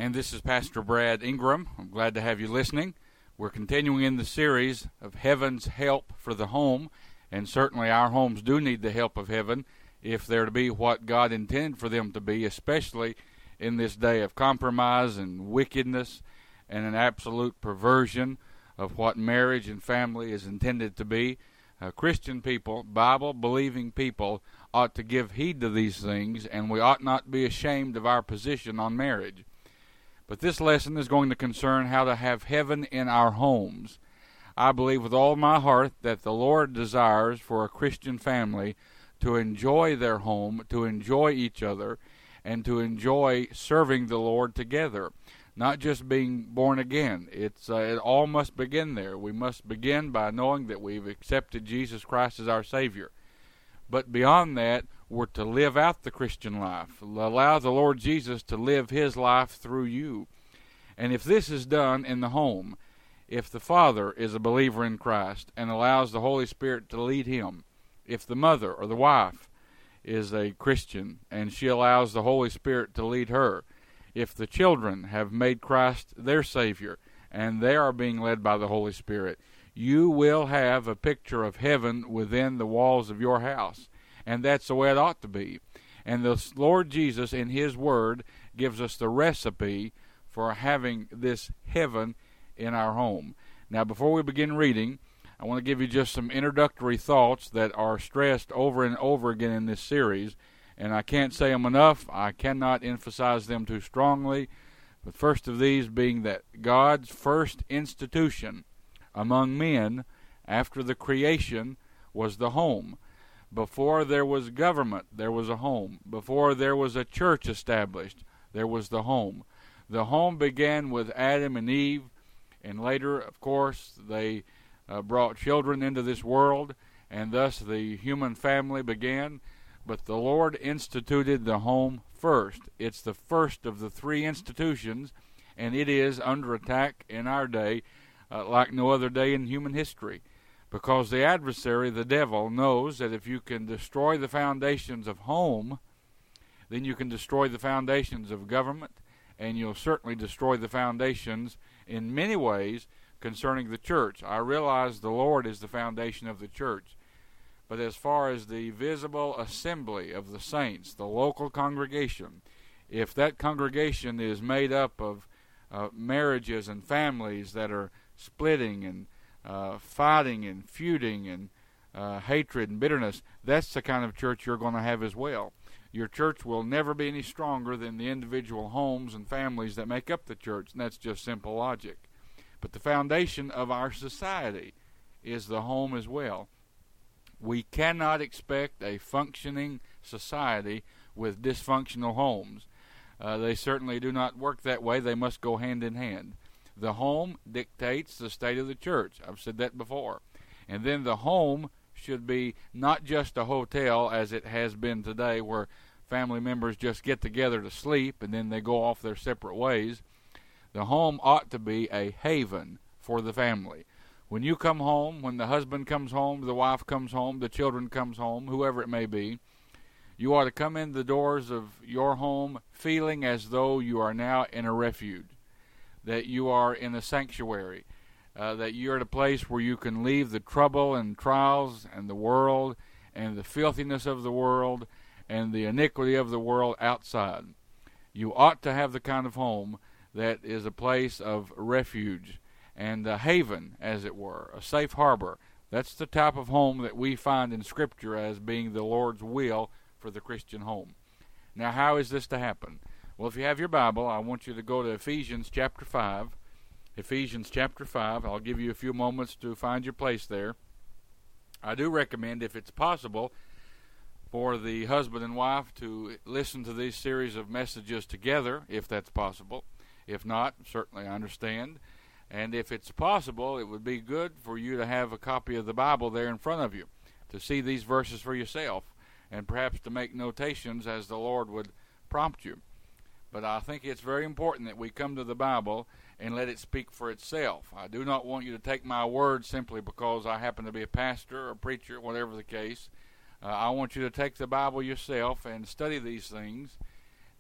And this is Pastor Brad Ingram. I'm glad to have you listening. We're continuing in the series of Heaven's Help for the Home, and certainly our homes do need the help of heaven if they're to be what God intended for them to be, especially in this day of compromise and wickedness and an absolute perversion of what marriage and family is intended to be. Christian people, Bible-believing people, ought to give heed to these things, and we ought not be ashamed of our position on marriage. But this lesson is going to concern how to have heaven in our homes. I believe with all my heart that the Lord desires for a Christian family to enjoy their home, to enjoy each other, and to enjoy serving the Lord together. Not just being born again. It all must begin there. We must begin by knowing that we've accepted Jesus Christ as our Savior. But beyond that, we're to live out the Christian life. Allow the Lord Jesus to live His life through you. And if this is done in the home, if the father is a believer in Christ and allows the Holy Spirit to lead him, if the mother or the wife is a Christian and she allows the Holy Spirit to lead her, if the children have made Christ their Savior and they are being led by the Holy Spirit, you will have a picture of heaven within the walls of your house. And that's the way it ought to be. And the Lord Jesus in His Word gives us the recipe for having this heaven in our home. Now, before we begin reading, I want to give you just some introductory thoughts that are stressed over and over again in this series. And I can't say them enough. I cannot emphasize them too strongly. The first of these being that God's first institution among men after the creation was the home. Before there was government, there was a home. Before there was a church established, there was the home. The home began with Adam and Eve, and later, of course, they brought children into this world, and thus the human family began. But the Lord instituted the home first. It's the first of the three institutions, and it is under attack in our day like no other day in human history. Because the adversary, the devil, knows that if you can destroy the foundations of home, then you can destroy the foundations of government, and you'll certainly destroy the foundations in many ways concerning the church. I realize the Lord is the foundation of the church. But as far as the visible assembly of the saints, the local congregation, if that congregation is made up of marriages and families that are splitting and fighting and feuding and hatred and bitterness, that's the kind of church you're going to have as well. Your church will never be any stronger than the individual homes and families that make up the church, and that's just simple logic. But the foundation of our society is the home as well. We cannot expect a functioning society with dysfunctional homes. They certainly do not work that way. They must go hand in hand. The home dictates the state of the church. I've said that before. And then the home should be not just a hotel as it has been today, where family members just get together to sleep and then they go off their separate ways. The home ought to be a haven for the family. When you come home, when the husband comes home, the wife comes home, the children comes home, whoever it may be, you ought to come in the doors of your home feeling as though you are now in a refuge, that you are in a sanctuary, that you're at a place where you can leave the trouble and trials and the world and the filthiness of the world and the iniquity of the world outside. You ought to have the kind of home that is a place of refuge and a haven, as it were, a safe harbor. That's the type of home that we find in Scripture as being the Lord's will for the Christian home. Now, how is this to happen? Well, if you have your Bible, I want you to go to Ephesians chapter 5. Ephesians chapter 5. I'll give you a few moments to find your place there. I do recommend, if it's possible, for the husband and wife to listen to these series of messages together, if that's possible. If not, certainly I understand. And if it's possible, it would be good for you to have a copy of the Bible there in front of you, to see these verses for yourself, and perhaps to make notations as the Lord would prompt you. But I think it's very important that we come to the Bible and let it speak for itself. I do not want you to take my word simply because I happen to be a pastor or a preacher, whatever the case. I want you to take the Bible yourself and study these things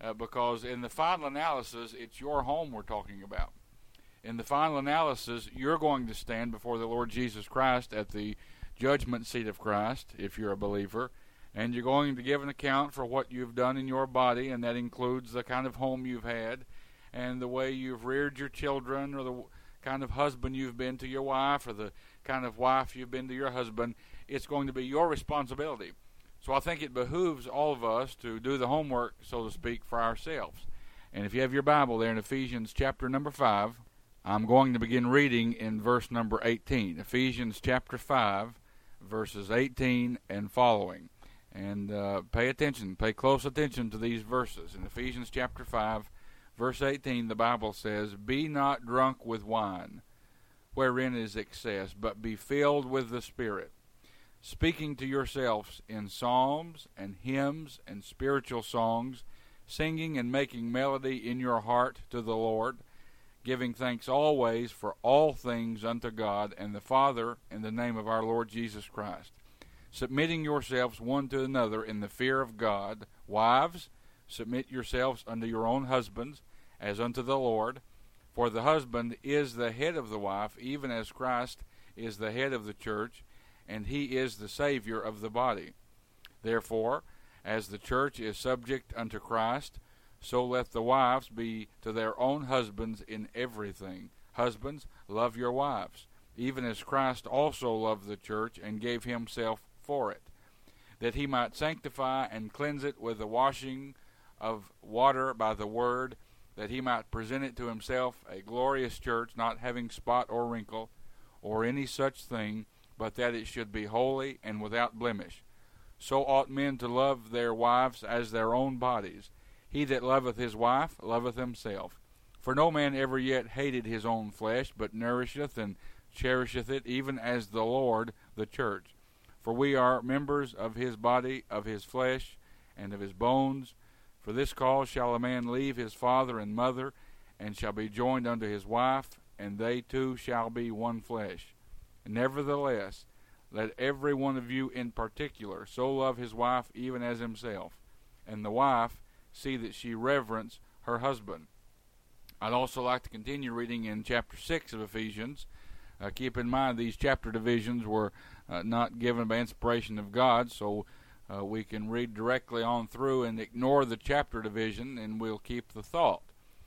because in the final analysis, it's your home we're talking about. In the final analysis, you're going to stand before the Lord Jesus Christ at the judgment seat of Christ, if you're a believer, and you're going to give an account for what you've done in your body, and that includes the kind of home you've had, and the way you've reared your children, or the kind of husband you've been to your wife, or the kind of wife you've been to your husband. It's going to be your responsibility. So I think it behooves all of us to do the homework, so to speak, for ourselves. And if you have your Bible there in Ephesians chapter number 5, I'm going to begin reading in verse number 18. Ephesians chapter 5, verses 18 and following. And pay attention, pay close attention to these verses. In Ephesians chapter 5, verse 18, the Bible says, "Be not drunk with wine, wherein is excess, but be filled with the Spirit, speaking to yourselves in psalms and hymns and spiritual songs, singing and making melody in your heart to the Lord, giving thanks always for all things unto God and the Father in the name of our Lord Jesus Christ, submitting yourselves one to another in the fear of God. Wives, submit yourselves unto your own husbands, as unto the Lord. For the husband is the head of the wife, even as Christ is the head of the church, and he is the Savior of the body. Therefore, as the church is subject unto Christ, so let the wives be to their own husbands in everything. Husbands, love your wives, even as Christ also loved the church and gave himself for it, that he might sanctify and cleanse it with the washing of water by the word, that he might present it to himself a glorious church, not having spot or wrinkle, or any such thing, but that it should be holy and without blemish. So ought men to love their wives as their own bodies. He that loveth his wife loveth himself. For no man ever yet hated his own flesh, but nourisheth and cherisheth it, even as the Lord the church. For we are members of his body, of his flesh, and of his bones. For this cause shall a man leave his father and mother, and shall be joined unto his wife, and they two shall be one flesh. Nevertheless, let every one of you in particular so love his wife even as himself, and the wife see that she reverence her husband." I'd also like to continue reading in chapter 6 of Ephesians. Keep in mind these chapter divisions were not given by inspiration of God, so we can read directly on through and ignore the chapter division, and we'll keep the thought.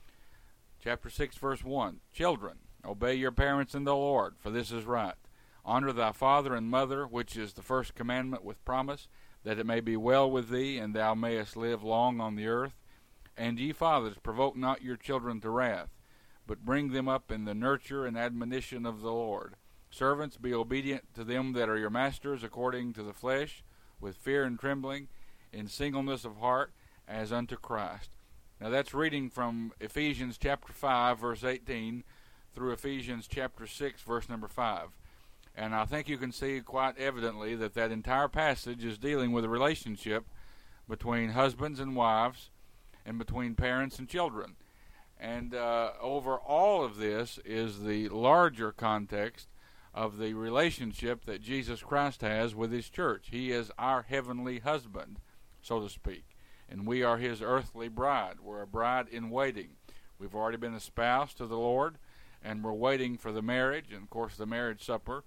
Chapter 6, verse 1, "Children, obey your parents in the Lord, for this is right. Honor thy father and mother, which is the first commandment with promise, that it may be well with thee, and thou mayest live long on the earth. And ye fathers, provoke not your children to wrath, but bring them up in the nurture and admonition of the Lord. Servants, be obedient to them that are your masters, according to the flesh, with fear and trembling, in singleness of heart, as unto Christ." Now that's reading from Ephesians chapter 5, verse 18, through Ephesians chapter 6, verse number 5. And I think you can see quite evidently that that entire passage is dealing with a relationship between husbands and wives, and between parents and children. And over all of this is the larger context of the relationship that Jesus Christ has with his church. He is our heavenly husband, so to speak, and we are his earthly bride. We're a bride in waiting. We've already been espoused to the Lord, and we're waiting for the marriage, and of course the marriage supper.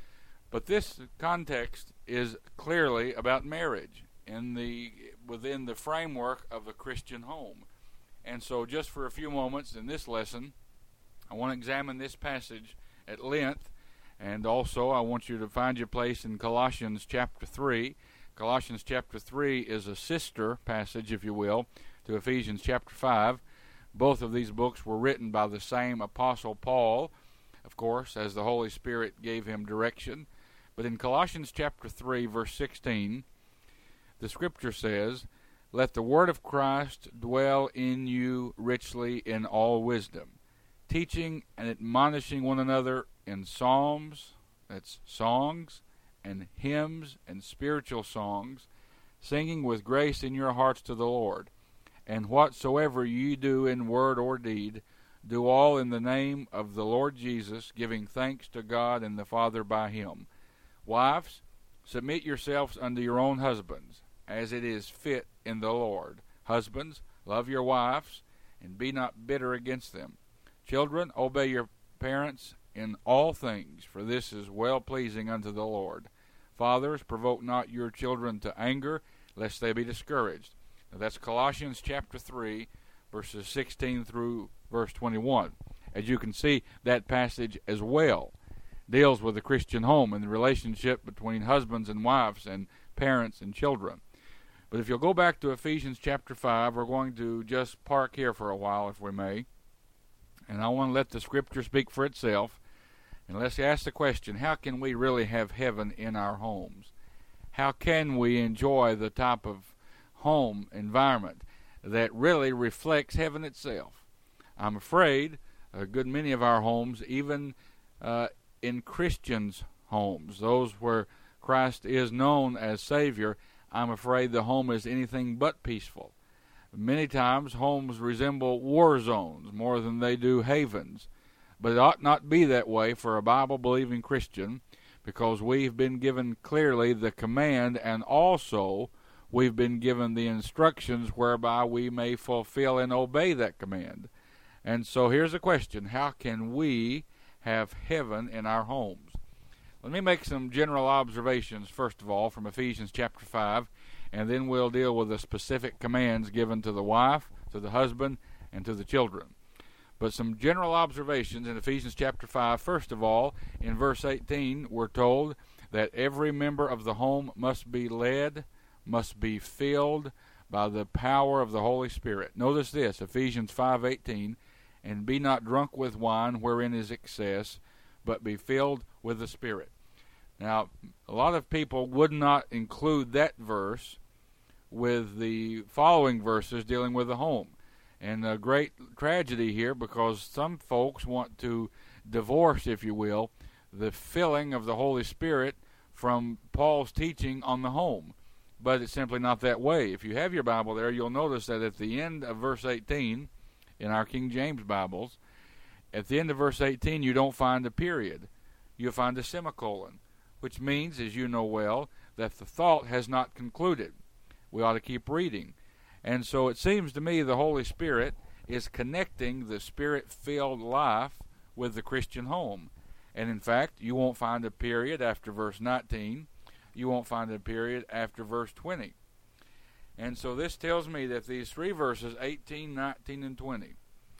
But this context is clearly about marriage within the framework of a Christian home. And so just for a few moments in this lesson, I want to examine this passage at length, and also I want you to find your place in Colossians chapter 3. Colossians chapter 3 is a sister passage, if you will, to Ephesians chapter 5. Both of these books were written by the same Apostle Paul, of course, as the Holy Spirit gave him direction. But in Colossians chapter 3, verse 16, the Scripture says, "Let the word of Christ dwell in you richly in all wisdom, teaching and admonishing one another in psalms," that's songs, "and hymns and spiritual songs, singing with grace in your hearts to the Lord. And whatsoever ye do in word or deed, do all in the name of the Lord Jesus, giving thanks to God and the Father by him. Wives, submit yourselves unto your own husbands, as it is fit in the Lord. Husbands, Love your wives, and be not bitter against them. Children, obey your parents in all things, for this is well-pleasing unto the Lord. Fathers, provoke not your children to anger, lest they be discouraged. Now, that's Colossians chapter 3, verses 16 through verse 21. As you can see, that passage as well deals with the Christian home and the relationship between husbands and wives and parents and children. But if you'll go back to Ephesians chapter 5, we're going to just park here for a while, if we may. And I want to let the Scripture speak for itself. And let's ask the question, how can we really have heaven in our homes? How can we enjoy the type of home environment that really reflects heaven itself? I'm afraid a good many of our homes, even in Christians' homes, those where Christ is known as Savior, I'm afraid the home is anything but peaceful. Many times homes resemble war zones more than they do havens. But it ought not be that way for a Bible-believing Christian, because we've been given clearly the command, and also we've been given the instructions whereby we may fulfill and obey that command. And so here's the question, how can we have heaven in our homes? Let me make some general observations, first of all, from Ephesians chapter 5, and then we'll deal with the specific commands given to the wife, to the husband, and to the children. But some general observations in Ephesians chapter 5. First of all, in verse 18, we're told that every member of the home must be led, must be filled by the power of the Holy Spirit. Notice this, Ephesians 5:18, and be not drunk with wine wherein is excess, but be filled with the Spirit. Now, a lot of people would not include that verse with the following verses dealing with the home. And a great tragedy here, because some folks want to divorce, if you will, the filling of the Holy Spirit from Paul's teaching on the home. But it's simply not that way. If you have your Bible there, you'll notice that at the end of verse 18, in our King James Bibles, at the end of verse 18, you don't find a period. You'll find a semicolon, which means, as you know well, that the thought has not concluded. We ought to keep reading. And so it seems to me the Holy Spirit is connecting the Spirit-filled life with the Christian home. And in fact, you won't find a period after verse 19. You won't find a period after verse 20. And so this tells me that these three verses, 18, 19, and 20,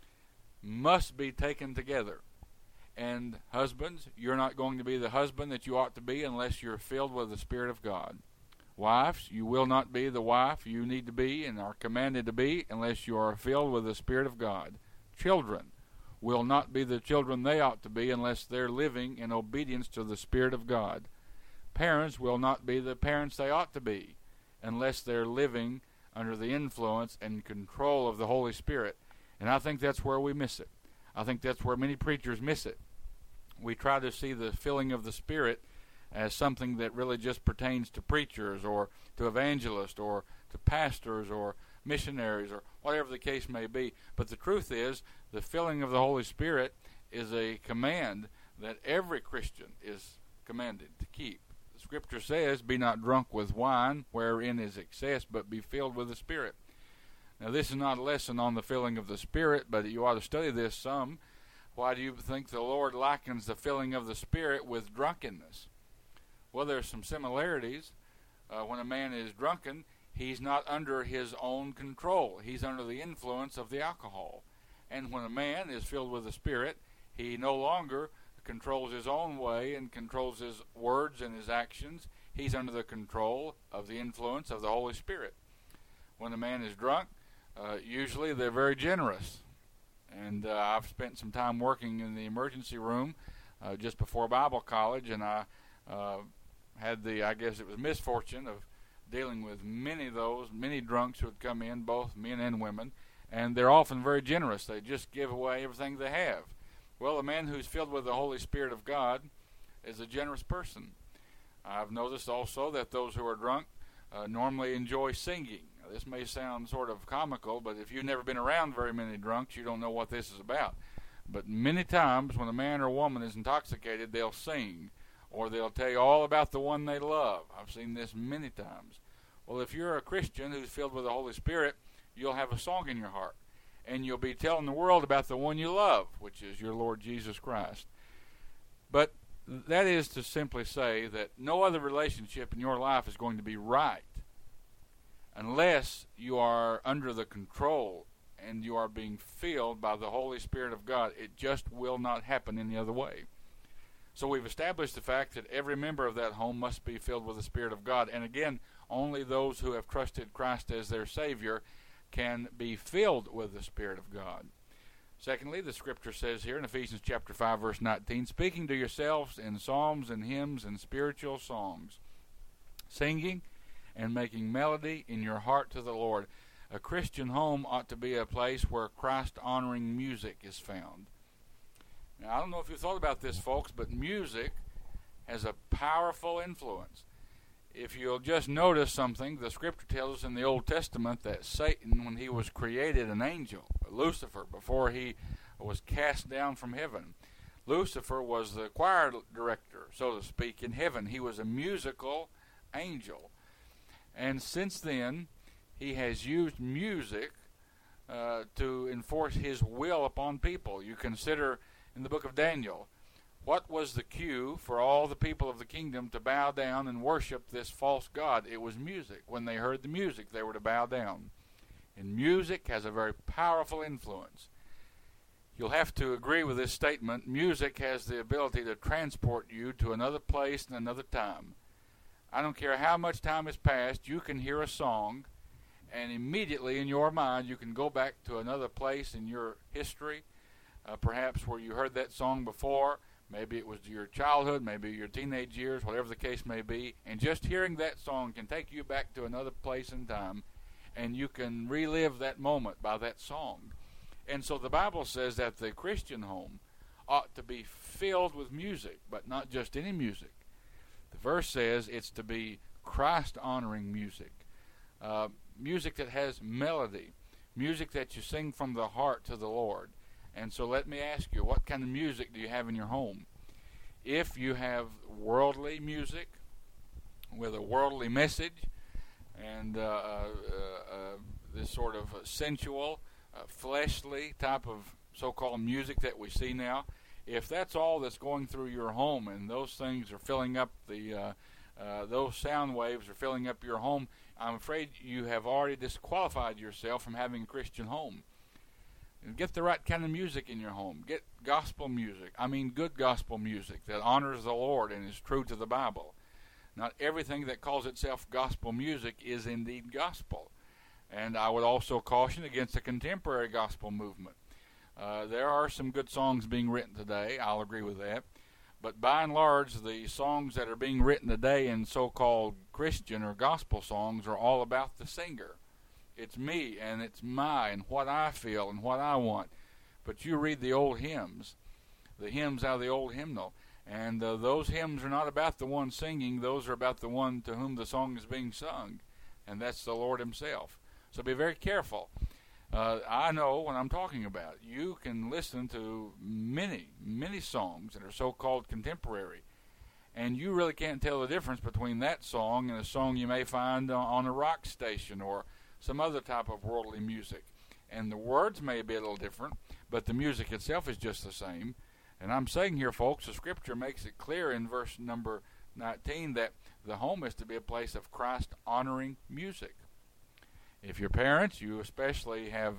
must be taken together. And husbands, you're not going to be the husband that you ought to be unless you're filled with the Spirit of God. Wives, you will not be the wife you need to be and are commanded to be unless you are filled with the Spirit of God. Children will not be the children they ought to be unless they're living in obedience to the Spirit of God. Parents will not be the parents they ought to be unless they're living under the influence and control of the Holy Spirit. And I think that's where we miss it. I think that's where many preachers miss it. We try to see the filling of the Spirit as something that really just pertains to preachers or to evangelists or to pastors or missionaries or whatever the case may be. But the truth is, the filling of the Holy Spirit is a command that every Christian is commanded to keep. The Scripture says, be not drunk with wine wherein is excess, but be filled with the Spirit. Now, this is not a lesson on the filling of the Spirit, but you ought to study this some. Why do you think the Lord likens the filling of the Spirit with drunkenness? Well, there's some similarities. When a man is drunken, he's not under his own control. He's under the influence of the alcohol. And when a man is filled with the Spirit, he no longer controls his own way and controls his words and his actions. He's under the control of the influence of the Holy Spirit. When a man is drunk, usually they're very generous. And I've spent some time working in the emergency room just before Bible college, and I had the, I guess it was misfortune of dealing with many drunks who would come in, both men and women, and they're often very generous. They just give away everything they have. Well, a man who's filled with the Holy Spirit of God is a generous person. I've noticed also that those who are drunk normally enjoy singing. Now, this may sound sort of comical, but if you've never been around very many drunks, you don't know what this is about. But many times when a man or woman is intoxicated, they'll sing, or they'll tell you all about the one they love. I've seen this many times. Well, if you're a Christian who's filled with the Holy Spirit, you'll have a song in your heart. And you'll be telling the world about the one you love, which is your Lord Jesus Christ. But that is to simply say that no other relationship in your life is going to be right unless you are under the control and you are being filled by the Holy Spirit of God. It just will not happen any other way. So we've established the fact that every member of that home must be filled with the Spirit of God. And again, only those who have trusted Christ as their Savior can be filled with the Spirit of God. Secondly, the Scripture says here in Ephesians chapter 5, verse 19, speaking to yourselves in psalms and hymns and spiritual songs, singing and making melody in your heart to the Lord. A Christian home ought to be a place where Christ-honoring music is found. Now, I don't know if you've thought about this, folks, but music has a powerful influence. If you'll just notice something, the Scripture tells us in the Old Testament that Satan, when he was created an angel, Lucifer, before he was cast down from heaven, Lucifer was the choir director, so to speak, in heaven. He was a musical angel. And since then, he has used music to enforce his will upon people. You consider in the book of Daniel, what was the cue for all the people of the kingdom to bow down and worship this false god? It was music. When they heard the music, they were to bow down. And music has a very powerful influence. You'll have to agree with this statement. Music has the ability to transport you to another place and another time. I don't care how much time has passed, you can hear a song, and immediately in your mind you can go back to another place in your history, perhaps where you heard that song before. Maybe it was your childhood, maybe your teenage years, whatever the case may be. And just hearing that song can take you back to another place and time, and you can relive that moment by that song. And so the Bible says that the Christian home ought to be filled with music, but not just any music. The verse says it's to be Christ-honoring music, music that has melody, music that you sing from the heart to the Lord. And so let me ask you, what kind of music do you have in your home? If you have worldly music with a worldly message and this sort of sensual, fleshly type of so-called music that we see now, if that's all that's going through your home and those things are filling up those sound waves are filling up your home, I'm afraid you have already disqualified yourself from having a Christian home. Get the right kind of music in your home. Get gospel music. I mean good gospel music that honors the Lord and is true to the Bible. Not everything that calls itself gospel music is indeed gospel. And I would also caution against the contemporary gospel movement. There are some good songs being written today. I'll agree with that. But by and large, the songs that are being written today in so-called Christian or gospel songs are all about the singer. It's me and it's my and what I feel and what I want. But you read the old hymns, the hymns out of the old hymnal, and those hymns are not about the one singing. Those are about the one to whom the song is being sung, and that's the Lord himself. So be very careful. I know what I'm talking about. You can listen to many, many songs that are so-called contemporary, and you really can't tell the difference between that song and a song you may find on a rock station or some other type of worldly music. And the words may be a little different, but the music itself is just the same. And I'm saying here, folks, the Scripture makes it clear in verse number 19 that the home is to be a place of Christ-honoring music. If you're parents, you especially have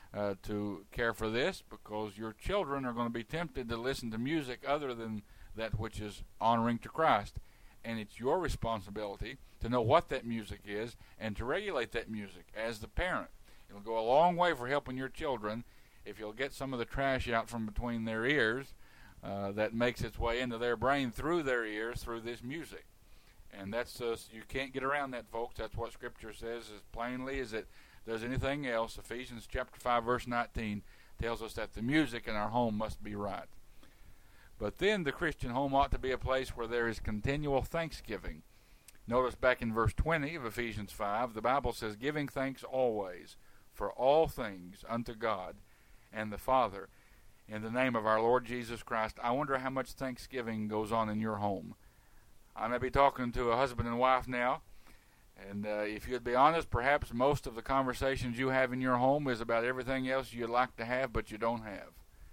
to care for this, because your children are going to be tempted to listen to music other than that which is honoring to Christ. And it's your responsibility to know what that music is and to regulate that music as the parent. It'll go a long way for helping your children if you'll get some of the trash out from between their ears that makes its way into their brain through their ears through this music. And that's you can't get around that, folks. That's what Scripture says as plainly as it does anything else. Ephesians chapter 5, verse 19 tells us that the music in our home must be right. But then the Christian home ought to be a place where there is continual thanksgiving. Notice back in verse 20 of Ephesians 5, the Bible says, giving thanks always for all things unto God and the Father in the name of our Lord Jesus Christ. I wonder how much thanksgiving goes on in your home. I may be talking to a husband and wife now, And if you'd be honest, perhaps most of the conversations you have in your home is about everything else you'd like to have but you don't have.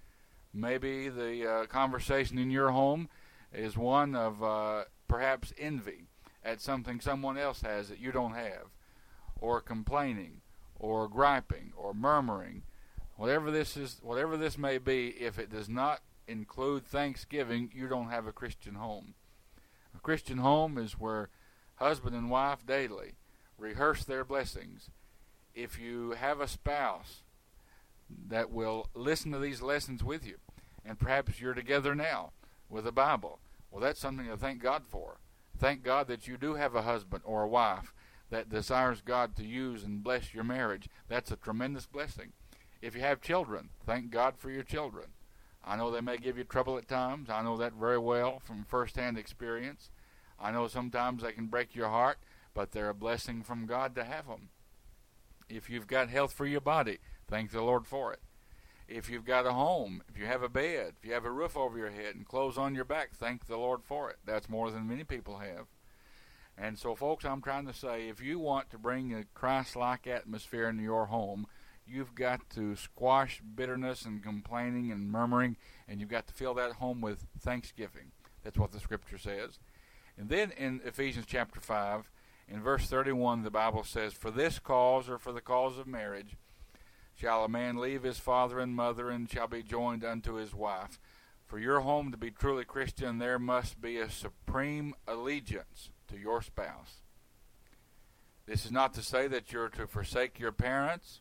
Maybe the conversation in your home is one of perhaps envy at something someone else has that you don't have, or complaining, or griping, or murmuring. Whatever this may be, if it does not include thanksgiving, you don't have a Christian home. A Christian home is where husband and wife daily rehearse their blessings. If you have a spouse that will listen to these lessons with you, and perhaps you're together now with a Bible, well, that's something to thank God for. Thank God that you do have a husband or a wife that desires God to use and bless your marriage. That's a tremendous blessing. If you have children, thank God for your children. I know they may give you trouble at times. I know that very well from first-hand experience. I know sometimes they can break your heart, but they're a blessing from God to have them. If you've got health for your body, thank the Lord for it. If you've got a home, if you have a bed, if you have a roof over your head and clothes on your back, thank the Lord for it. That's more than many people have. And so, folks, I'm trying to say, if you want to bring a Christ-like atmosphere into your home, you've got to squash bitterness and complaining and murmuring, and you've got to fill that home with thanksgiving. That's what the Scripture says. And then in Ephesians chapter 5, in verse 31, the Bible says, "For this cause, or for the cause of marriage, shall a man leave his father and mother, and shall be joined unto his wife." For your home to be truly Christian, there must be a supreme allegiance to your spouse. This is not to say that you're to forsake your parents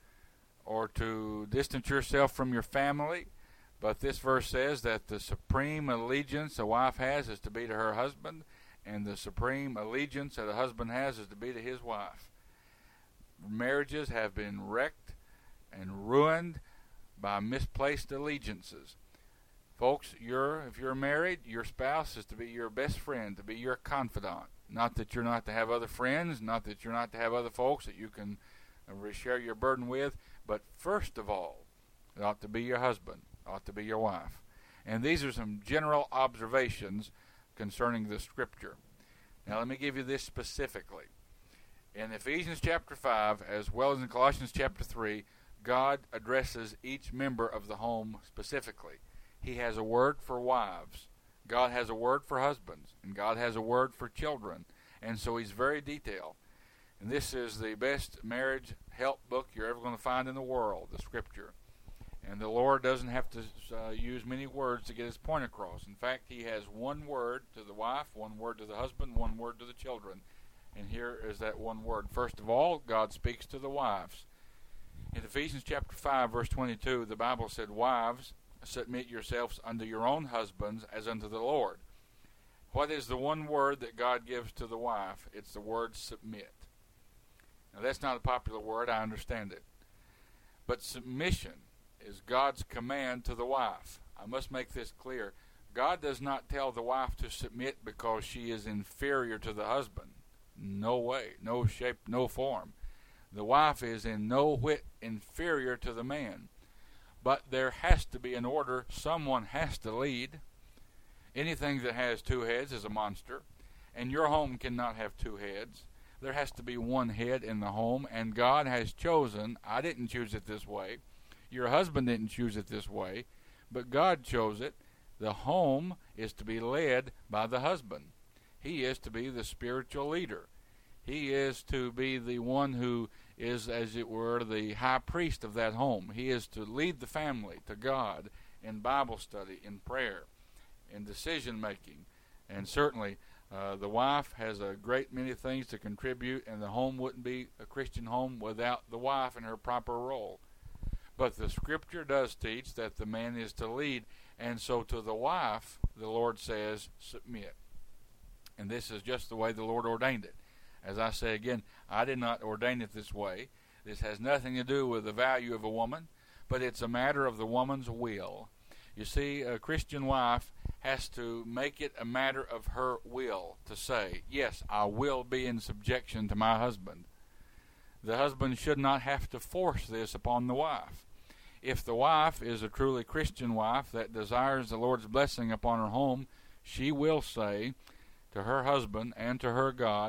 or to distance yourself from your family, but this verse says that the supreme allegiance a wife has is to be to her husband, and the supreme allegiance that a husband has is to be to his wife. Marriages have been wrecked and ruined by misplaced allegiances. Folks, if you're married, your spouse is to be your best friend, to be your confidant. Not that you're not to have other friends, not that you're not to have other folks that you can share your burden with, but first of all, it ought to be your husband, it ought to be your wife. And these are some general observations concerning the Scripture. Now let me give you this specifically. In Ephesians chapter 5, as well as in Colossians chapter 3, God addresses each member of the home specifically. He has a word for wives. God has a word for husbands. And God has a word for children. And so He's very detailed. And this is the best marriage help book you're ever going to find in the world, the Scripture. And the Lord doesn't have to use many words to get His point across. In fact, He has one word to the wife, one word to the husband, one word to the children. And here is that one word. First of all, God speaks to the wives. In Ephesians chapter 5, verse 22, the Bible said, "Wives, submit yourselves unto your own husbands as unto the Lord." What is the one word that God gives to the wife? It's the word submit. Now that's not a popular word, I understand it. But submission is God's command to the wife. I must make this clear. God does not tell the wife to submit because she is inferior to the husband. No way, no shape, no form. The wife is in no whit inferior to the man. But there has to be an order. Someone has to lead. Anything that has two heads is a monster. And your home cannot have two heads. There has to be one head in the home. And God has chosen, I didn't choose it this way. Your husband didn't choose it this way. But God chose it. The home is to be led by the husband. He is to be the spiritual leader. He is to be the one who is, as it were, the high priest of that home. He is to lead the family to God in Bible study, in prayer, in decision-making. And certainly the wife has a great many things to contribute, and the home wouldn't be a Christian home without the wife in her proper role. But the Scripture does teach that the man is to lead, and so to the wife, the Lord says, submit. And this is just the way the Lord ordained it. As I say again, I did not ordain it this way. This has nothing to do with the value of a woman, but it's a matter of the woman's will. You see, a Christian wife has to make it a matter of her will to say, yes, I will be in subjection to my husband. The husband should not have to force this upon the wife. If the wife is a truly Christian wife that desires the Lord's blessing upon her home, she will say to her husband and to her God,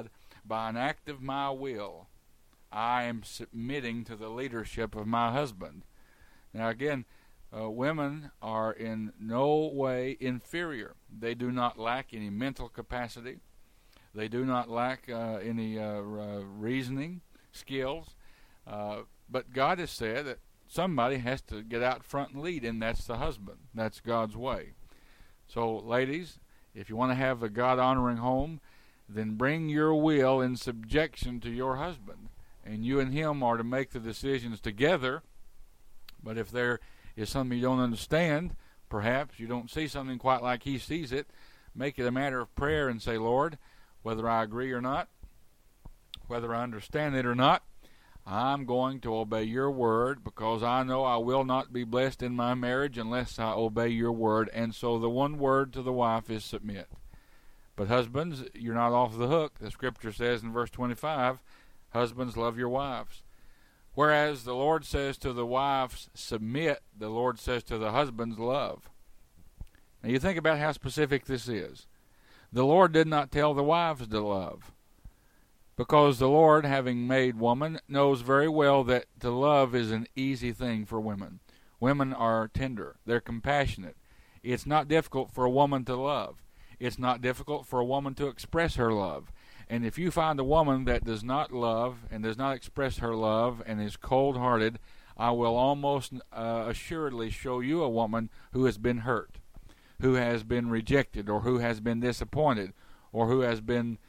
by an act of my will, I am submitting to the leadership of my husband. Now again, women are in no way inferior. They do not lack any mental capacity. They do not lack any reasoning skills. But God has said that somebody has to get out front and lead, and that's the husband. That's God's way. So, ladies, if you want to have a God-honoring home, then bring your will in subjection to your husband. And you and him are to make the decisions together. But if there is something you don't understand, perhaps you don't see something quite like he sees it, make it a matter of prayer and say, Lord, whether I agree or not, whether I understand it or not, I'm going to obey your word, because I know I will not be blessed in my marriage unless I obey your word. And so the one word to the wife is submit. But husbands, you're not off the hook. The scripture says in verse 25, husbands, love your wives. Whereas the Lord says to the wives, submit, the Lord says to the husbands, love. Now you think about how specific this is. The Lord did not tell the wives to love, because the Lord, having made woman, knows very well that to love is an easy thing for women. Women are tender. They're compassionate. It's not difficult for a woman to love. It's not difficult for a woman to express her love. And if you find a woman that does not love and does not express her love and is cold-hearted, I will almost assuredly show you a woman who has been hurt, who has been rejected, or who has been disappointed, or who has been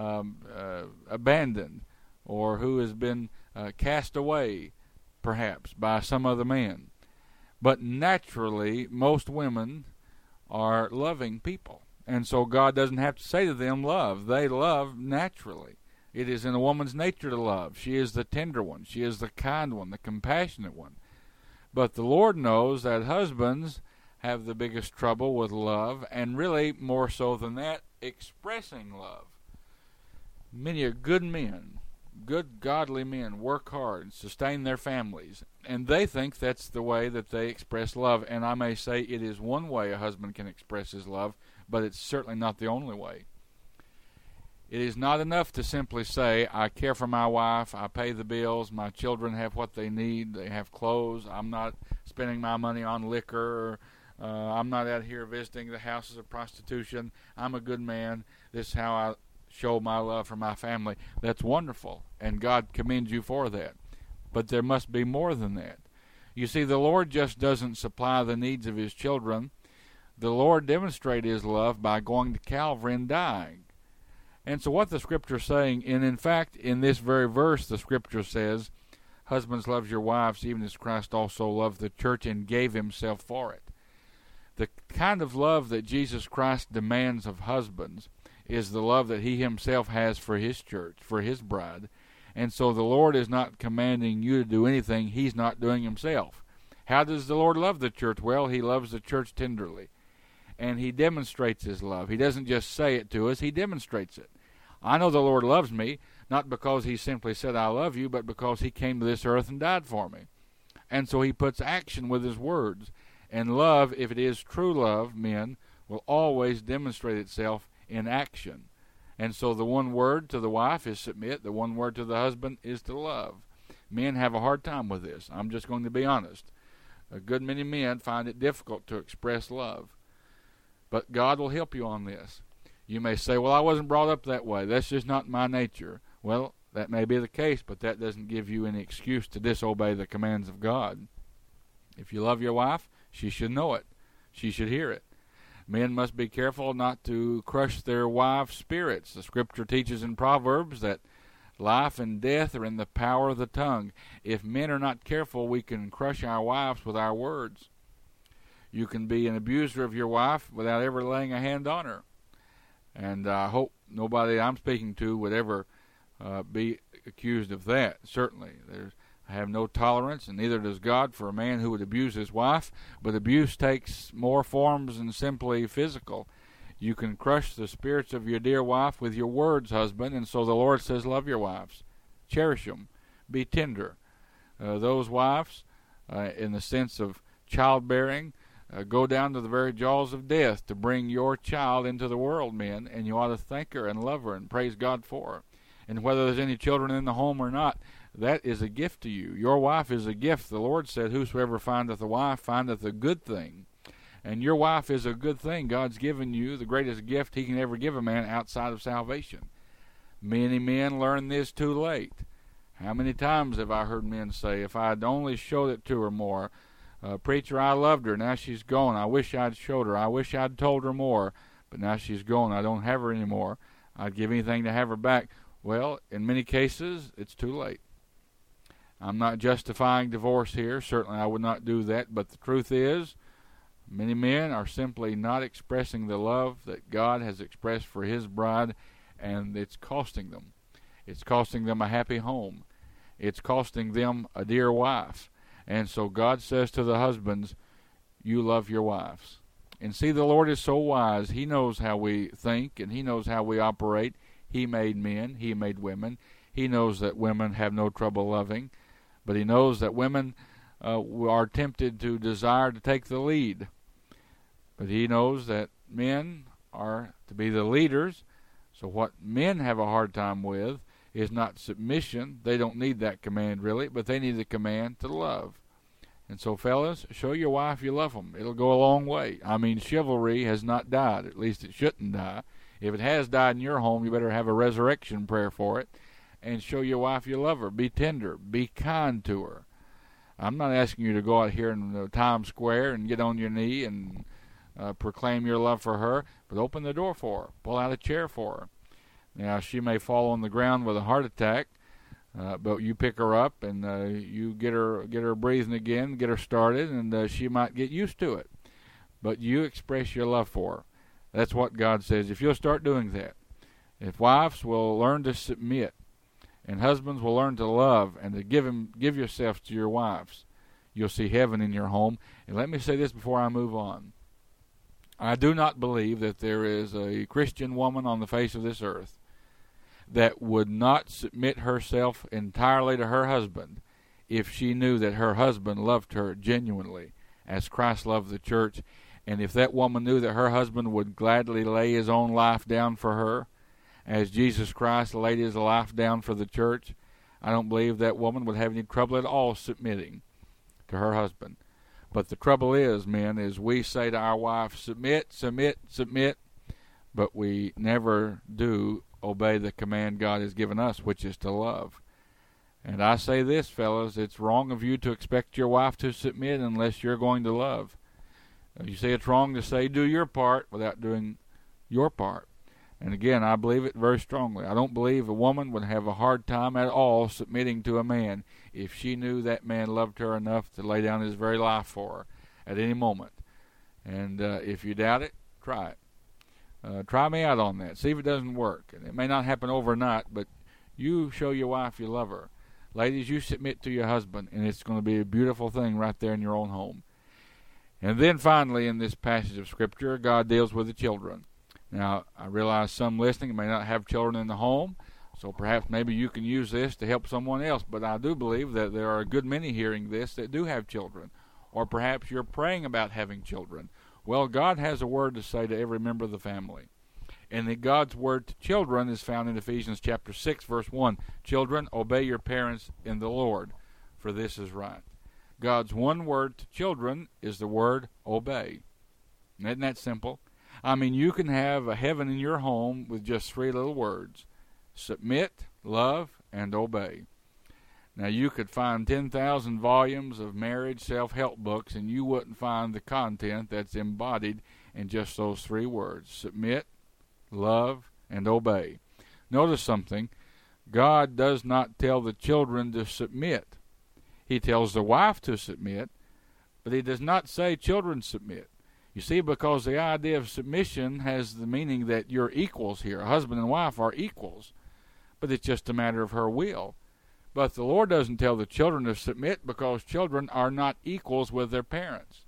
abandoned, or who has been cast away, perhaps, by some other man. But naturally, most women are loving people. And so God doesn't have to say to them, love. They love naturally. It is in a woman's nature to love. She is the tender one. She is the kind one, the compassionate one. But the Lord knows that husbands have the biggest trouble with love, and really, more so than that, expressing love. Many are good men, good godly men, work hard, sustain their families, and they think that's the way that they express love. And I may say it is one way a husband can express his love, but it's certainly not the only way. It is not enough to simply say, I care for my wife, I pay the bills, my children have what they need, they have clothes, I'm not spending my money on liquor, or I'm not out here visiting the houses of prostitution, I'm a good man, this is how I show my love for my family. That's wonderful, and God commends you for that. But there must be more than that. You see, the Lord just doesn't supply the needs of his children. The Lord demonstrated his love by going to Calvary and dying. And so what the Scripture is saying, and in fact, in this very verse, the Scripture says, husbands, love your wives, even as Christ also loved the church and gave himself for it. The kind of love that Jesus Christ demands of husbands is the love that he himself has for his church, for his bride. And so the Lord is not commanding you to do anything he's not doing himself. How does the Lord love the church? Well, he loves the church tenderly. And he demonstrates his love. He doesn't just say it to us, he demonstrates it. I know the Lord loves me, not because he simply said, I love you, but because he came to this earth and died for me. And so he puts action with his words. And love, if it is true love, men, will always demonstrate itself in action. And so the one word to the wife is submit. The one word to the husband is to love. Men have a hard time with this. I'm just going to be honest. A good many men find it difficult to express love. But God will help you on this. You may say, well, I wasn't brought up that way. That's just not my nature. Well, that may be the case, but that doesn't give you any excuse to disobey the commands of God. If you love your wife, she should know it. She should hear it. Men must be careful not to crush their wives' spirits. The Scripture teaches in Proverbs that life and death are in the power of the tongue. If men are not careful, we can crush our wives with our words. You can be an abuser of your wife without ever laying a hand on her. And I hope nobody I'm speaking to would ever be accused of that. Certainly, I have no tolerance, and neither does God, for a man who would abuse his wife. But abuse takes more forms than simply physical. You can crush the spirits of your dear wife with your words, husband. And so the Lord says, love your wives. Cherish them. Be tender. Those wives, in the sense of childbearing, go down to the very jaws of death to bring your child into the world, men, and you ought to thank her and love her and praise God for her. And whether there's any children in the home or not, that is a gift to you. Your wife is a gift. The Lord said, whosoever findeth a wife findeth a good thing. And your wife is a good thing. God's given you the greatest gift he can ever give a man outside of salvation. Many men learn this too late. How many times have I heard men say, if I'd only showed it to her more, preacher, I loved her, now she's gone. I wish I'd showed her. I wish I'd told her more, but now she's gone. I don't have her anymore. I'd give anything to have her back. Well, in many cases, it's too late. I'm not justifying divorce here. Certainly I would not do that, but the truth is, many men are simply not expressing the love that God has expressed for his bride, and it's costing them. It's costing them a happy home. It's costing them a dear wife. And so God says to the husbands, you love your wives. And see, the Lord is so wise. He knows how we think, and he knows how we operate. He made men. He made women. He knows that women have no trouble loving. But he knows that women are tempted to desire to take the lead. But he knows that men are to be the leaders. So what men have a hard time with is not submission. They don't need that command really, but they need the command to love. And so fellas, show your wife you love them. It'll go a long way. I mean, chivalry has not died. At least it shouldn't die. If it has died in your home, you better have a resurrection prayer for it. And show your wife you love her. Be tender. Be kind to her. I'm not asking you to go out here in Times Square and get on your knee and proclaim your love for her, but open the door for her. Pull out a chair for her. Now, she may fall on the ground with a heart attack, but you pick her up and you get her breathing again, get her started, and she might get used to it. But you express your love for her. That's what God says. If you'll start doing that, if wives will learn to submit, and husbands will learn to love and to give yourselves to your wives, you'll see heaven in your home. And let me say this before I move on. I do not believe that there is a Christian woman on the face of this earth that would not submit herself entirely to her husband if she knew that her husband loved her genuinely as Christ loved the church, and if that woman knew that her husband would gladly lay his own life down for her as Jesus Christ laid his life down for the church. I don't believe that woman would have any trouble at all submitting to her husband. But the trouble is, men, is we say to our wife, submit, submit, submit, but we never do obey the command God has given us, which is to love. And I say this, fellas, it's wrong of you to expect your wife to submit unless you're going to love. You say it's wrong to say do your part without doing your part. And again, I believe it very strongly. I don't believe a woman would have a hard time at all submitting to a man if she knew that man loved her enough to lay down his very life for her at any moment. And if you doubt it, try it. Try me out on that. See if it doesn't work. And it may not happen overnight, but you show your wife you love her. Ladies, you submit to your husband, and it's going to be a beautiful thing right there in your own home. And then finally, in this passage of Scripture, God deals with the children. Now, I realize some listening may not have children in the home, so perhaps maybe you can use this to help someone else. But I do believe that there are a good many hearing this that do have children. Or perhaps you're praying about having children. Well, God has a word to say to every member of the family. And that God's word to children is found in Ephesians chapter 6, verse 1. Children, obey your parents in the Lord, for this is right. God's one word to children is the word obey. Isn't that simple? I mean, you can have a heaven in your home with just three little words. Submit, love, and obey. Now, you could find 10,000 volumes of marriage self-help books, and you wouldn't find the content that's embodied in just those three words. Submit, love, and obey. Notice something. God does not tell the children to submit. He tells the wife to submit, but he does not say children submit. You see, because the idea of submission has the meaning that you're equals here. A husband and wife are equals, but it's just a matter of her will. But the Lord doesn't tell the children to submit because children are not equals with their parents.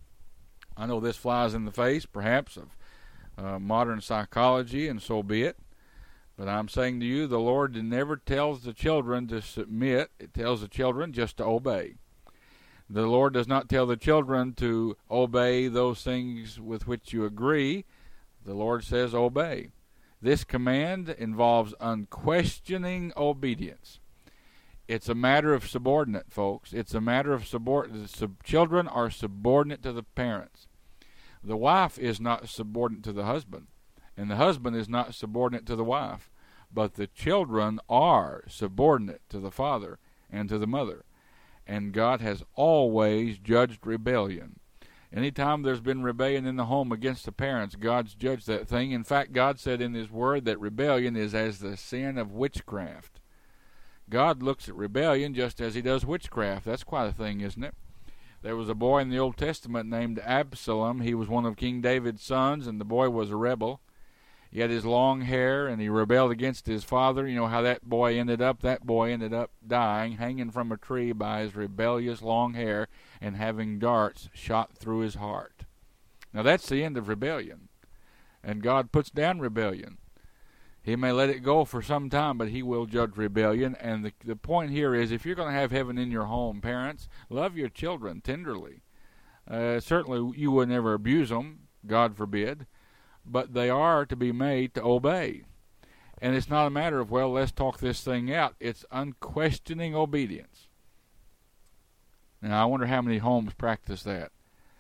I know this flies in the face, perhaps, of modern psychology, and so be it. But I'm saying to you, the Lord never tells the children to submit. It tells the children just to obey. The Lord does not tell the children to obey those things with which you agree. The Lord says obey. This command involves unquestioning obedience. It's a matter of subordinate, folks. It's a matter of subordinate. Children are subordinate to the parents. The wife is not subordinate to the husband, and the husband is not subordinate to the wife. But the children are subordinate to the father and to the mother. And God has always judged rebellion. Anytime there's been rebellion in the home against the parents, God's judged that thing. In fact, God said in His Word that rebellion is as the sin of witchcraft. God looks at rebellion just as He does witchcraft. That's quite a thing, isn't it? There was a boy in the Old Testament named Absalom. He was one of King David's sons, and the boy was a rebel. He had his long hair, and he rebelled against his father. You know how that boy ended up? That boy ended up dying, hanging from a tree by his rebellious long hair and having darts shot through his heart. Now that's the end of rebellion, and God puts down rebellion. He may let it go for some time, but He will judge rebellion. And the point here is, if you're going to have heaven in your home, parents, love your children tenderly. Certainly you would never abuse them, God forbid. But they are to be made to obey. And it's not a matter of, well, let's talk this thing out. It's unquestioning obedience. Now, I wonder how many homes practice that.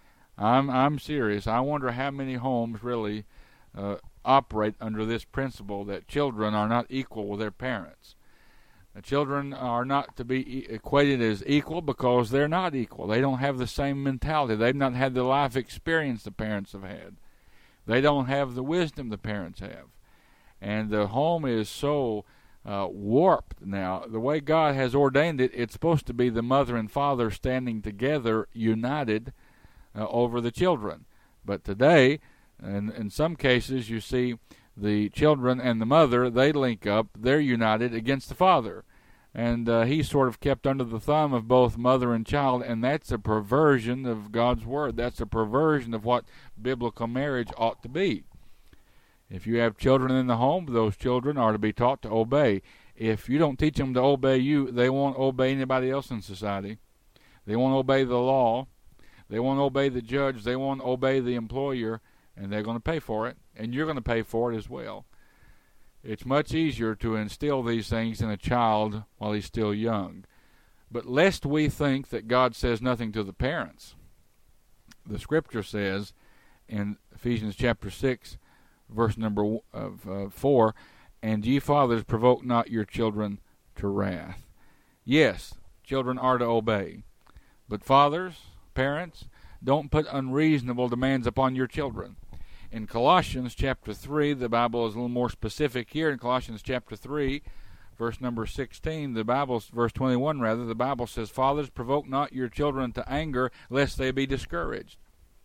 I'm serious. I wonder how many homes really operate under this principle that children are not equal with their parents. The children are not to be equated as equal because they're not equal. They don't have the same mentality. They've not had the life experience the parents have had. They don't have the wisdom the parents have. And the home is so warped now. The way God has ordained it, it's supposed to be the mother and father standing together, united over the children. But today, in some cases, you see the children and the mother, they link up, they're united against the father. And he's sort of kept under the thumb of both mother and child, and that's a perversion of God's Word. That's a perversion of what biblical marriage ought to be. If you have children in the home, those children are to be taught to obey. If you don't teach them to obey you, they won't obey anybody else in society. They won't obey the law. They won't obey the judge. They won't obey the employer, and they're going to pay for it, and you're going to pay for it as well. It's much easier to instill these things in a child while he's still young. But lest we think that God says nothing to the parents, the Scripture says in Ephesians chapter 6, verse number 4, "And ye fathers, provoke not your children to wrath." Yes, children are to obey. But fathers, parents, don't put unreasonable demands upon your children. In Colossians chapter 3, the Bible is a little more specific here. In Colossians chapter 3, verse number 16, verse 21 rather, the Bible says, "Fathers, provoke not your children to anger, lest they be discouraged."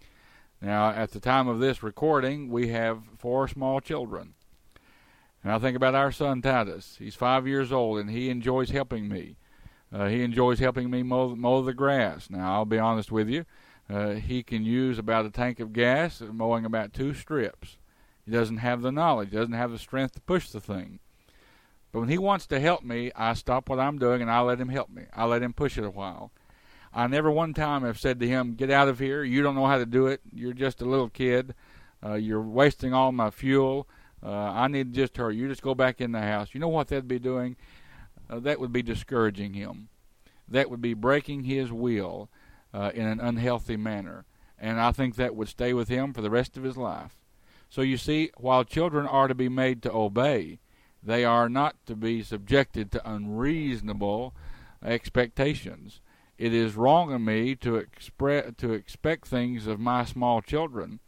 Now, at the time of this recording, we have 4 small children. And I think about our son Titus. He's 5 years old, and he enjoys helping me. He enjoys helping me mow the grass. Now, I'll be honest with you. He can use about a tank of gas mowing about 2 strips. He doesn't have the knowledge, doesn't have the strength to push the thing. But when he wants to help me, I stop what I'm doing and I let him help me. I let him push it a while. I never one time have said to him, "Get out of here, you don't know how to do it, you're just a little kid, you're wasting all my fuel, I need to just hurry, you just go back in the house." You know what that'd be doing? That would be discouraging him. That would be breaking his will in an unhealthy manner. And I think that would stay with him for the rest of his life. So you see, while children are to be made to obey, they are not to be subjected to unreasonable expectations. It is wrong of me to expect things of my small children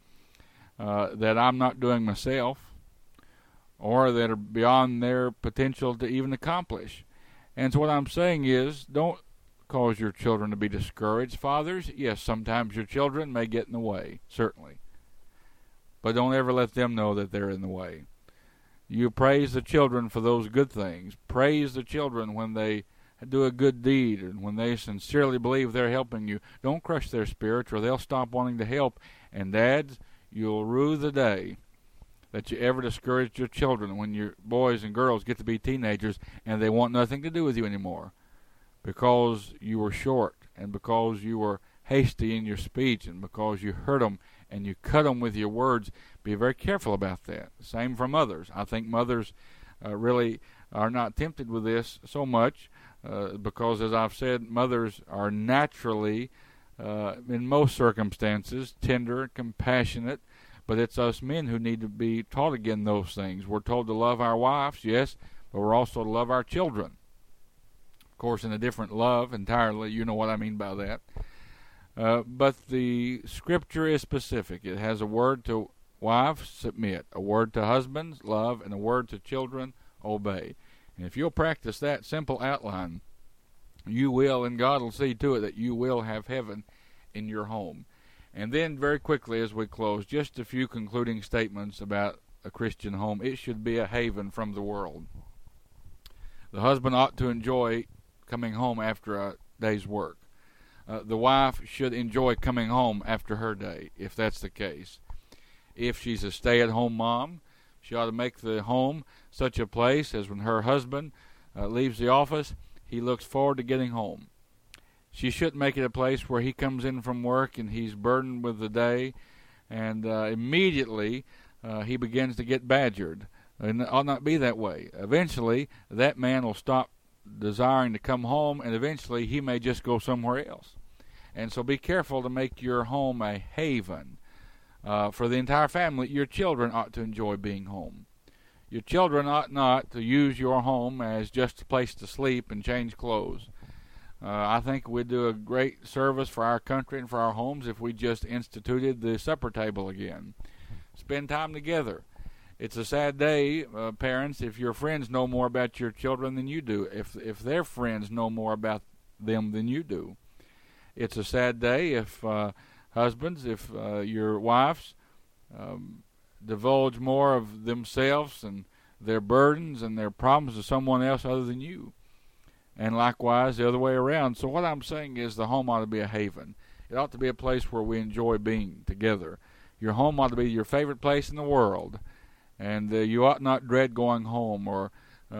that I'm not doing myself, or that are beyond their potential to even accomplish. And so what I'm saying is, don't cause your children to be discouraged. Fathers, yes, sometimes your children may get in the way, certainly. But don't ever let them know that they're in the way. You praise the children for those good things. Praise the children when they do a good deed and when they sincerely believe they're helping you. Don't crush their spirits, or they'll stop wanting to help. And dads, you'll rue the day that you ever discouraged your children when your boys and girls get to be teenagers and they want nothing to do with you anymore, because you were short and because you were hasty in your speech and because you hurt them and you cut them with your words, be very careful about that. Same for mothers. I think mothers really are not tempted with this so much because, as I've said, mothers are naturally, in most circumstances, tender, compassionate, but it's us men who need to be taught again those things. We're told to love our wives, yes, but we're also to love our children. Of course, in a different love entirely. You know what I mean by that. But the Scripture is specific. It has a word to wives, submit, a word to husbands, love, and a word to children, obey. And if you'll practice that simple outline, you will, and God will see to it that you will have heaven in your home. And then very quickly as we close, just a few concluding statements about a Christian home. It should be a haven from the world. The husband ought to enjoy coming home after a day's work. The wife should enjoy coming home after her day, if that's the case. If she's a stay-at-home mom, she ought to make the home such a place as when her husband leaves the office, he looks forward to getting home. She shouldn't make it a place where he comes in from work and he's burdened with the day, and immediately he begins to get badgered. And it ought not be that way. Eventually, that man will stop desiring to come home, and eventually he may just go somewhere else. And so be careful to make your home a haven for the entire family. Your children ought to enjoy being home. Your children ought not to use your home as just a place to sleep and change clothes. I think we'd do a great service for our country and for our homes if we just instituted the supper table again. Spend time together. It's a sad day, parents, if your friends know more about your children than you do, if their friends know more about them than you do. It's a sad day if husbands, if your wives divulge more of themselves and their burdens and their problems to someone else other than you. And likewise, the other way around. So what I'm saying is the home ought to be a haven. It ought to be a place where we enjoy being together. Your home ought to be your favorite place in the world. And you ought not dread going home or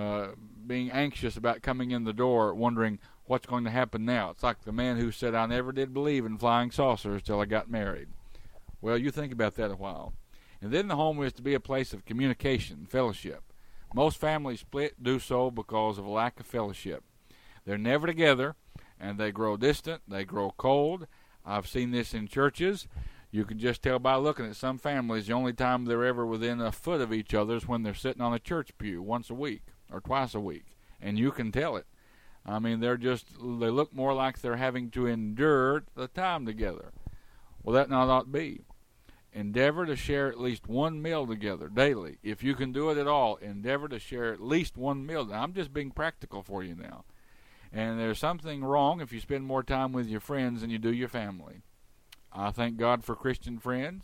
being anxious about coming in the door, wondering what's going to happen now. It's like the man who said, I never did believe in flying saucers till I got married. Well, you think about that a while. And then the home is to be a place of communication, fellowship. Most families split, do so because of a lack of fellowship. They're never together, and they grow distant, they grow cold. I've seen this in churches. You can just tell by looking at some families, the only time they're ever within a foot of each other is when they're sitting on a church pew once a week or twice a week. And you can tell it. I mean, they look more like they're having to endure the time together. Well, that not ought to be. Endeavor to share at least one meal together daily. If you can do it at all, endeavor to share at least one meal. Now, I'm just being practical for you now. And there's something wrong if you spend more time with your friends than you do your family. I thank God for Christian friends.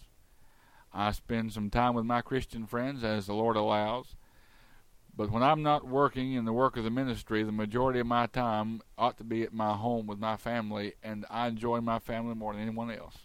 I spend some time with my Christian friends as the Lord allows. But when I'm not working in the work of the ministry, the majority of my time ought to be at my home with my family, and I enjoy my family more than anyone else.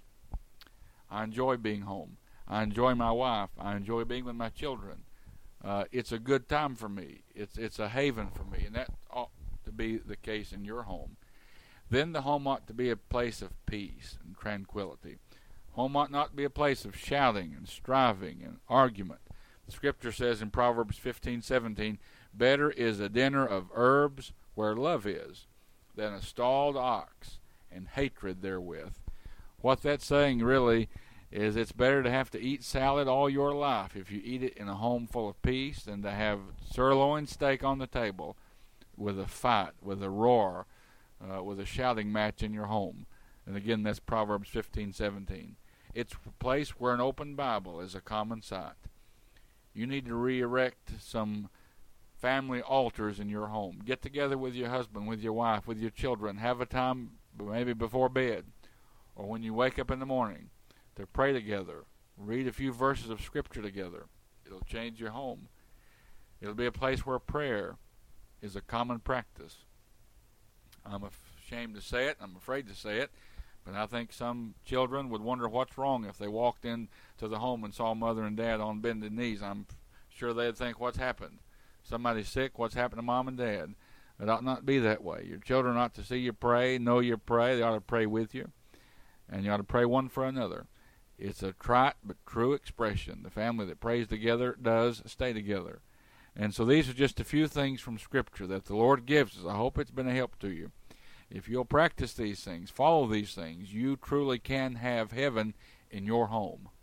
I enjoy being home. I enjoy my wife. I enjoy being with my children. It's a good time for me. It's a haven for me, and that ought to be the case in your home. Then the home ought to be a place of peace and tranquility. Home ought not to be a place of shouting and striving and argument. The Scripture says in Proverbs 15:17, better is a dinner of herbs where love is than a stalled ox and hatred therewith. What that's saying really is it's better to have to eat salad all your life if you eat it in a home full of peace than to have sirloin steak on the table with a fight, with a roar, with a shouting match in your home. And again, that's Proverbs 15:17. It's a place where an open Bible is a common sight. You need to re-erect some family altars in your home. Get together with your husband, with your wife, with your children. Have a time maybe before bed or when you wake up in the morning to pray together. Read a few verses of Scripture together. It'll change your home. It'll be a place where prayer is a common practice. I'm ashamed to say it. I'm afraid to say it. But I think some children would wonder what's wrong if they walked into the home and saw mother and dad on bended knees. I'm sure they'd think, what's happened? Somebody's sick? What's happened to mom and dad? It ought not be that way. Your children ought to see you pray, know you pray. They ought to pray with you. and you ought to pray one for another. It's a trite but true expression. The family that prays together does stay together. And so these are just a few things from Scripture that the Lord gives us. I hope it's been a help to you. If you'll practice these things, follow these things, you truly can have heaven in your home.